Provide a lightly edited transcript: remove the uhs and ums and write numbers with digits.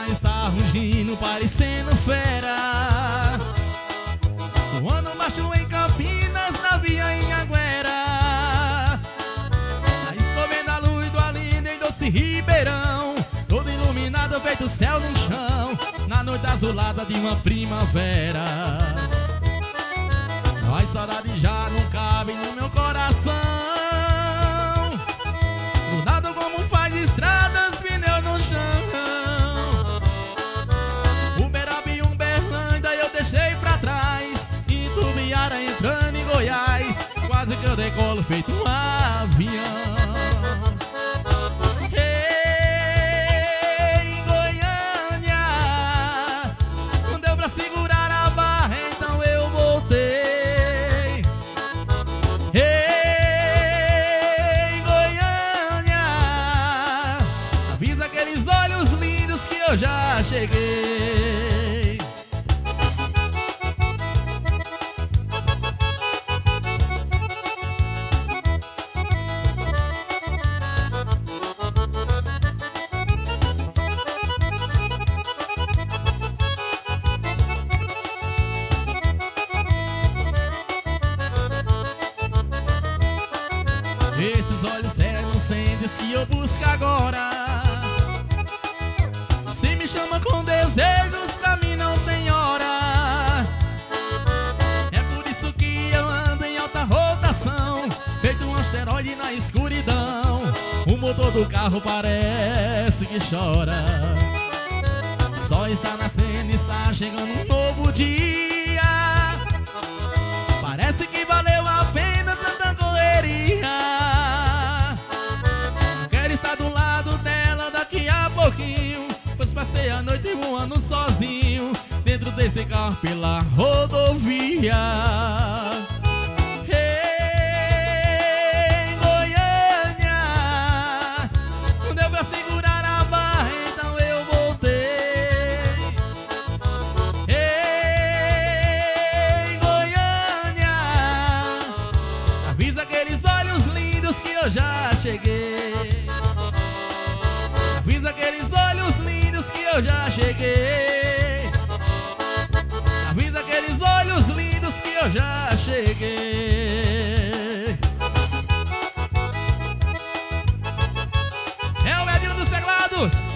ela está rugindo, parecendo fera. Voando baixo em Campinas, na via em Anguera. Já estou vendo a luz do Alindo em Doce Ribeirão, todo iluminado feito céu no chão, na noite azulada de uma primavera. Mas saudade já não cabe no meu coração. Grudado como faz estradas, pneu no chão. Uberaba e Uberlândia eu deixei pra trás, Itubiara entrando em Goiás, quase que eu decolo feito um avião. Em Goiânia não deu pra segurar a barra, então eu voltei. Em Goiânia, avisa aqueles olhos lindos que eu já cheguei. Esses olhos inocentes que eu busco agora, se me chama com desejos, pra mim não tem hora. É por isso que eu ando em alta rotação, feito um asteroide na escuridão. O motor do carro parece que chora. Só está nascendo, está chegando um novo dia. Parece que valeu a pena tanta correria. Quero estar do lado dela daqui a pouquinho, pois passei a noite voando sozinho dentro desse carro pela rodovia. Em Goiânia não deu pra segurar a barra, então eu voltei. Em Goiânia, avisa aqueles olhos lindos que eu já cheguei. Avisa aqueles olhos lindos que eu já cheguei. Avisa aqueles olhos lindos que eu já cheguei. É o Edinho dos Teclados.